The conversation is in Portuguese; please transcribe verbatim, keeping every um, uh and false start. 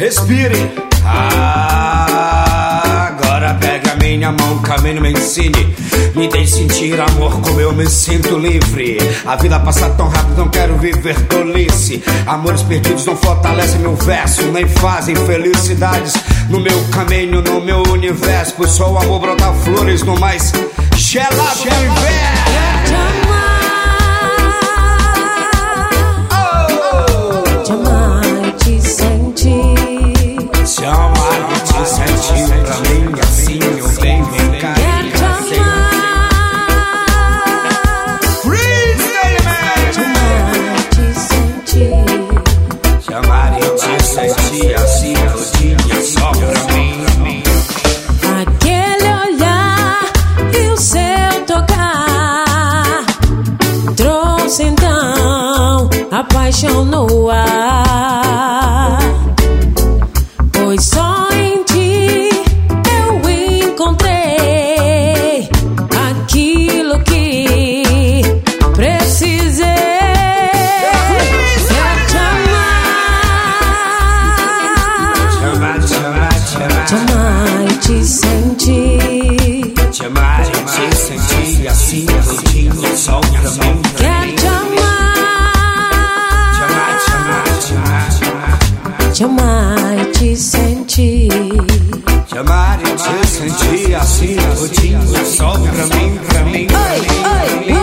respire. Ah, agora pega a minha mão, caminho, me ensine. Me deixe sentir amor como eu me sinto livre. A vida passa tão rápido, não quero viver tolice. Amores perdidos não fortalecem meu verso, nem fazem felicidades no meu caminho, no meu universo. Pois só o amor brota flores no mais gelado do inverno. Te amar e te sentir, pra mim assim eu bem me carinho. Te amar e te sentir assim todinha só pra mim. Aquele olhar e o seu tocar trouxe então a paixão no ar. Pois só em ti eu encontrei aquilo que precisei. Quero te amar, Te amar, te amar, te amar e te sentir. te amar e te sentir assim todinha só pra mim. Quero te amar, Te amar, te amar, te amar, te amar e te sentir. te amar e te sentir assim todinha só pra mim, pra mim, pra mim. Oi, oi,